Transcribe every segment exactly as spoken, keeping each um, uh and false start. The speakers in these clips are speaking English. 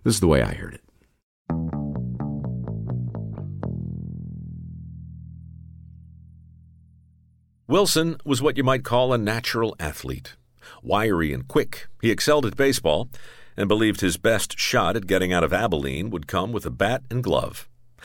This is the way I heard it. Wilson was what you might call a natural athlete. Wiry and quick, he excelled at baseball and believed his best shot at getting out of Abilene would come with a bat and glove.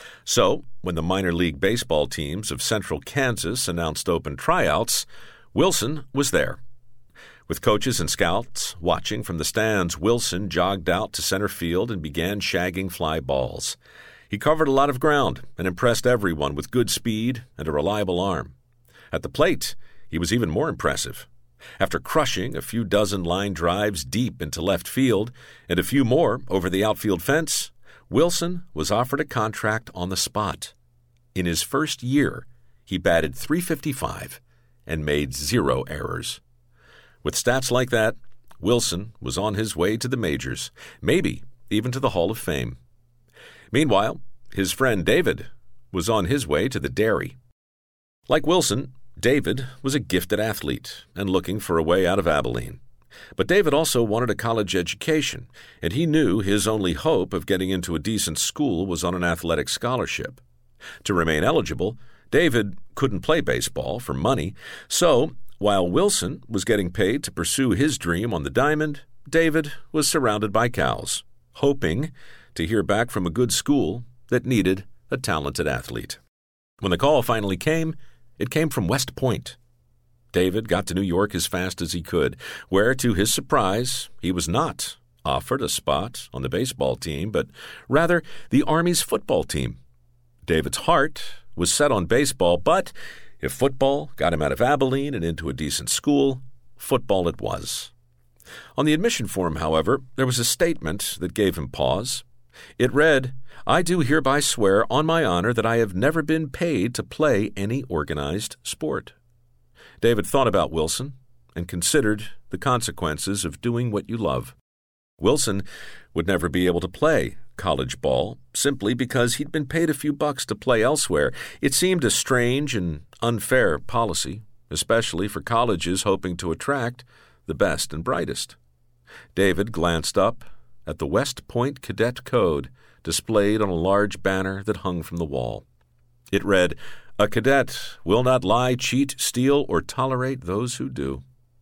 So, when the minor league baseball teams of Central Kansas announced open tryouts, Wilson was there. With coaches and scouts watching from the stands, Wilson jogged out to center field and began shagging fly balls. He covered a lot of ground and impressed everyone with good speed and a reliable arm. At the plate, he was even more impressive. After crushing a few dozen line drives deep into left field and a few more over the outfield fence, Wilson was offered a contract on the spot. In his first year, he batted three fifty-five and made zero errors. With stats like that, Wilson was on his way to the majors, maybe even to the Hall of Fame. Meanwhile, his friend David was on his way to the dairy. Like Wilson, David was a gifted athlete and looking for a way out of Abilene. But David also wanted a college education, and he knew his only hope of getting into a decent school was on an athletic scholarship. To remain eligible, David couldn't play baseball for money, so while Wilson was getting paid to pursue his dream on the diamond, David was surrounded by cows, hoping to hear back from a good school that needed a talented athlete. When the call finally came, it came from West Point. David got to New York as fast as he could, where, to his surprise, he was not offered a spot on the baseball team, but rather the Army's football team. David's heart was set on baseball, but if football got him out of Abilene and into a decent school, football it was. On the admission form, however, there was a statement that gave him pause. It read, "I do hereby swear on my honor that I have never been paid to play any organized sport." David thought about Wilson and considered the consequences of doing what you love. Wilson would never be able to play college ball simply because he'd been paid a few bucks to play elsewhere. It seemed a strange and unfair policy, especially for colleges hoping to attract the best and brightest. David glanced up at the West Point Cadet Code displayed on a large banner that hung from the wall. It read, "A cadet will not lie, cheat, steal, or tolerate those who do."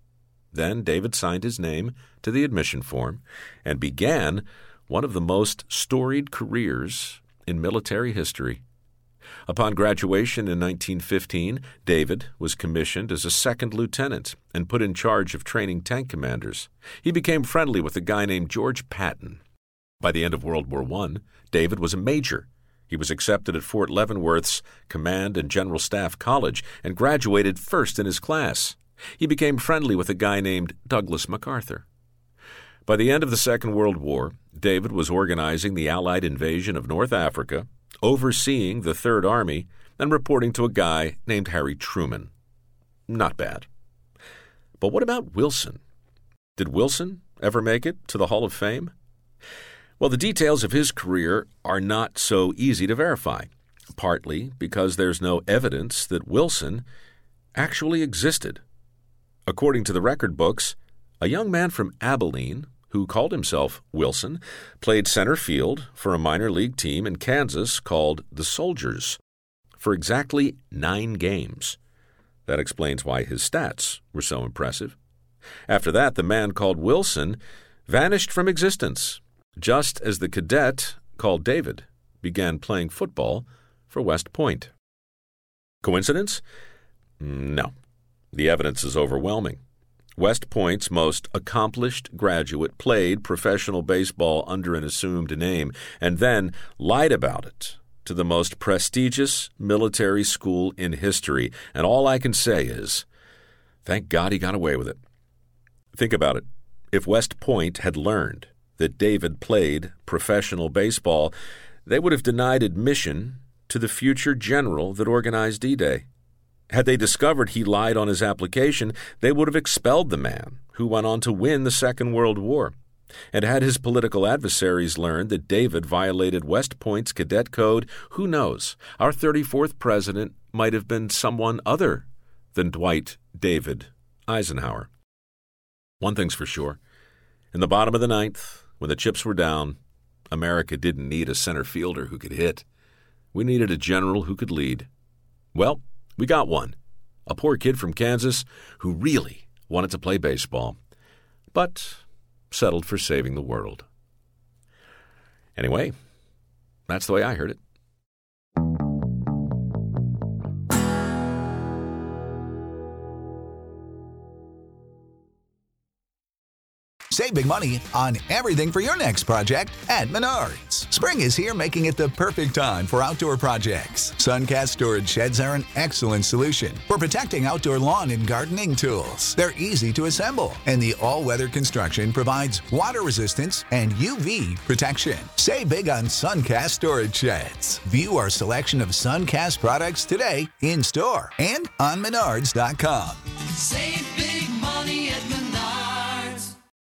Then David signed his name to the admission form and began one of the most storied careers in military history. Upon graduation in nineteen fifteen, David was commissioned as a second lieutenant and put in charge of training tank commanders. He became friendly with a guy named George Patton. By the end of World War One, David was a major. He was accepted at Fort Leavenworth's Command and General Staff College and graduated first in his class. He became friendly with a guy named Douglas MacArthur. By the end of the Second World War, David was organizing the Allied invasion of North Africa, overseeing the Third Army, and reporting to a guy named Harry Truman. Not bad. But what about Wilson? Did Wilson ever make it to the Hall of Fame? Well, the details of his career are not so easy to verify, partly because there's no evidence that Wilson actually existed. According to the record books, a young man from Abilene, who called himself Wilson, played center field for a minor league team in Kansas called the Soldiers for exactly nine games. That explains why his stats were so impressive. After that, the man called Wilson vanished from existence, just as the cadet called David began playing football for West Point. Coincidence? No. The evidence is overwhelming. West Point's most accomplished graduate played professional baseball under an assumed name and then lied about it to the most prestigious military school in history. And all I can say is, thank God he got away with it. Think about it. If West Point had learned that David played professional baseball, they would have denied admission to the future general that organized D-Day. Had they discovered he lied on his application, they would have expelled the man who went on to win the Second World War. And had his political adversaries learned that David violated West Point's cadet code, who knows, our thirty-fourth president might have been someone other than Dwight David Eisenhower. One thing's for sure. In the bottom of the ninth, when the chips were down, America didn't need a center fielder who could hit. We needed a general who could lead. Well, we got one. A poor kid from Kansas who really wanted to play baseball, but settled for saving the world. Anyway, that's the way I heard it. Save big money on everything for your next project at Menards. Spring is here, making it the perfect time for outdoor projects. Suncast storage sheds are an excellent solution for protecting outdoor lawn and gardening tools. They're easy to assemble, and the all-weather construction provides water resistance and U V protection. Save big on Suncast storage sheds. View our selection of Suncast products today in store and on menards dot com. Save